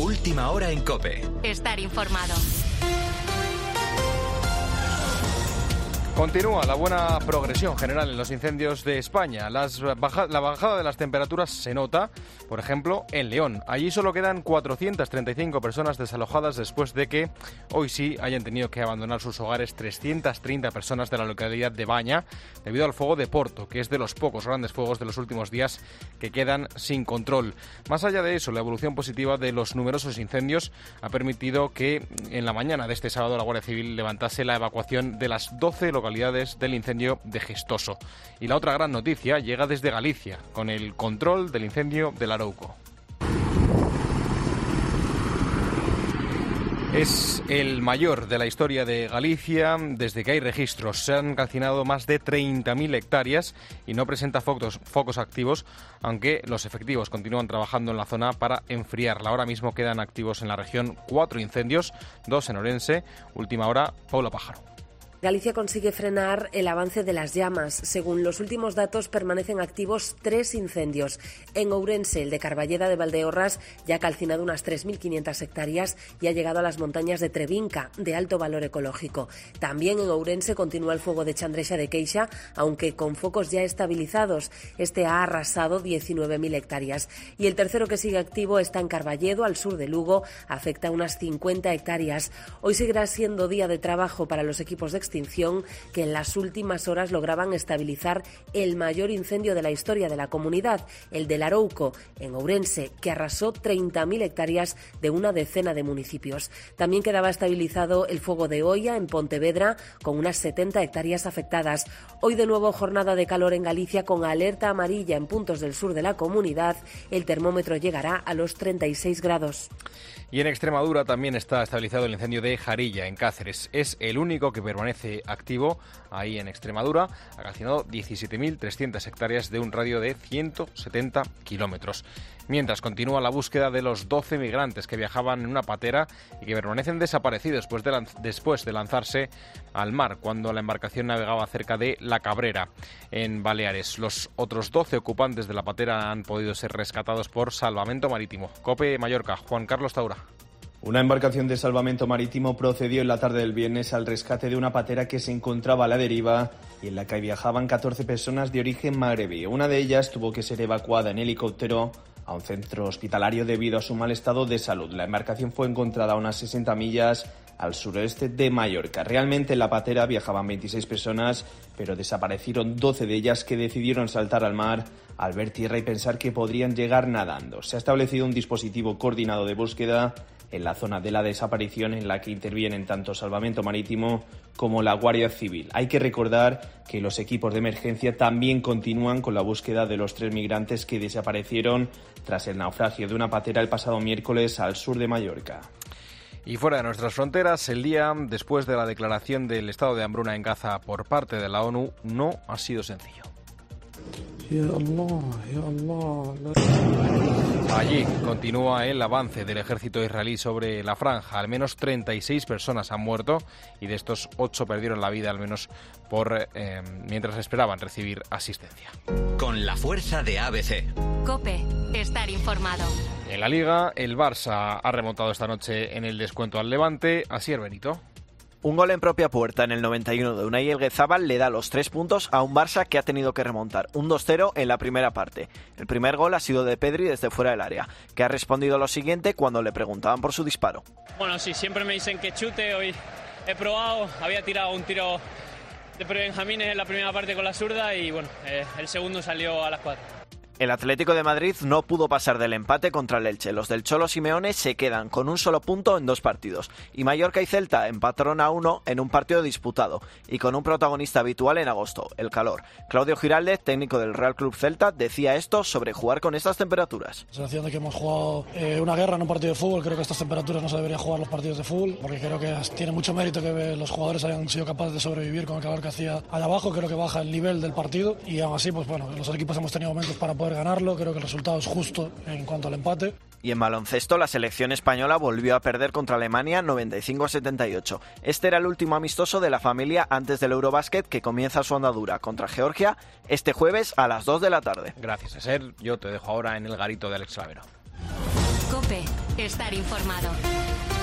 Última hora en COPE. Estar informado. Continúa la buena progresión general en los incendios de España. La bajada de las temperaturas se nota, por ejemplo, en León. Allí solo quedan 435 personas desalojadas después de que hoy sí hayan tenido que abandonar sus hogares 330 personas de la localidad de Baña debido al fuego de Porto, que es de los pocos grandes fuegos de los últimos días que quedan sin control. Más allá de eso, la evolución positiva de los numerosos incendios ha permitido que en la mañana de este sábado la Guardia Civil levantase la evacuación de las 12 localidades del incendio de Gestoso. Y la otra gran noticia llega desde Galicia, con el control del incendio del Arauco. Es el mayor de la historia de Galicia desde que hay registros. Se han calcinado más de 30.000 hectáreas y no presenta focos activos, aunque los efectivos continúan trabajando en la zona para enfriarla. Ahora mismo quedan activos en la región 4 incendios, 2 en Ourense. Última hora, Paula Pájaro. Galicia consigue frenar el avance de las llamas. Según los últimos datos, permanecen activos 3 incendios. En Ourense, el de Carballeda de Valdeorras ya ha calcinado unas 3.500 hectáreas y ha llegado a las montañas de Trevinca, de alto valor ecológico. También en Ourense continúa el fuego de Chandrexa de Queixa, aunque con focos ya estabilizados. Este ha arrasado 19.000 hectáreas. Y el tercero que sigue activo está en Carballedo, al sur de Lugo, afecta unas 50 hectáreas. Hoy seguirá siendo día de trabajo para los equipos de extinción que en las últimas horas lograban estabilizar el mayor incendio de la historia de la comunidad, el del Arauco, en Ourense, que arrasó 30.000 hectáreas de una decena de municipios. También quedaba estabilizado el fuego de Oia, en Pontevedra, con unas 70 hectáreas afectadas. Hoy de nuevo jornada de calor en Galicia con alerta amarilla en puntos del sur de la comunidad. El termómetro llegará a los 36 grados. Y en Extremadura también está estabilizado el incendio de Jarilla, en Cáceres. Es el único que permanece activo ahí en Extremadura. Ha calcinado 17.300 hectáreas de un radio de 170 kilómetros. Mientras continúa la búsqueda de los 12 migrantes que viajaban en una patera y que permanecen desaparecidos después de lanzarse al mar cuando la embarcación navegaba cerca de La Cabrera, en Baleares. Los otros 12 ocupantes de la patera han podido ser rescatados por salvamento marítimo. COPE Mallorca, Juan Carlos Taura. Una embarcación de salvamento marítimo procedió en la tarde del viernes al rescate de una patera que se encontraba a la deriva y en la que viajaban 14 personas de origen magrebí. Una de ellas tuvo que ser evacuada en helicóptero a un centro hospitalario debido a su mal estado de salud. La embarcación fue encontrada a unas 60 millas al suroeste de Mallorca. Realmente en la patera viajaban 26 personas, pero desaparecieron 12 de ellas que decidieron saltar al mar al ver tierra y pensar que podrían llegar nadando. Se ha establecido un dispositivo coordinado de búsqueda en la zona de la desaparición en la que intervienen tanto Salvamento Marítimo como la Guardia Civil. Hay que recordar que los equipos de emergencia también continúan con la búsqueda de los 3 migrantes que desaparecieron tras el naufragio de una patera el pasado miércoles al sur de Mallorca. Y fuera de nuestras fronteras, el día después de la declaración del estado de hambruna en Gaza por parte de la ONU no ha sido sencillo. Allí continúa el avance del ejército israelí sobre la franja. Al menos 36 personas han muerto y de estos 8 perdieron la vida, al menos mientras esperaban recibir asistencia. Con la fuerza de ABC. COPE, estar informado. En la Liga, el Barça ha remontado esta noche en el descuento al Levante. Asier Benito. Un gol en propia puerta en el 91 de Unai Elguezábal le da los 3 puntos a un Barça que ha tenido que remontar un 2-0 en la primera parte. El primer gol ha sido de Pedri desde fuera del área, que ha respondido lo siguiente cuando le preguntaban por su disparo. Bueno, sí, siempre me dicen que chute, hoy he probado, había tirado un tiro de prebenjamines en la primera parte con la zurda y bueno, el segundo salió a la escuadra. El Atlético de Madrid no pudo pasar del empate contra el Elche. Los del Cholo Simeone se quedan con un solo punto en 2 partidos. Y Mallorca y Celta empataron a 1 en un partido disputado y con un protagonista habitual en agosto, el calor. Claudio Giraldez, técnico del Real Club Celta, decía esto sobre jugar con estas temperaturas. La sensación de que hemos jugado una guerra en un partido de fútbol. Creo que a estas temperaturas no se debería jugar los partidos de fútbol, porque creo que tiene mucho mérito que los jugadores hayan sido capaces de sobrevivir con el calor que hacía allá abajo. Creo que baja el nivel del partido y aún así, pues bueno, los equipos hemos tenido momentos para poder ganarlo. Creo que el resultado es justo en cuanto al empate. Y en baloncesto, la selección española volvió a perder contra Alemania 95-78. Este era el último amistoso de la familia antes del Eurobásquet, que comienza su andadura contra Georgia este jueves a las 2 de la tarde. Gracias, Asier. Yo te dejo ahora en el garito de Alex Lavero. COPE, estar informado.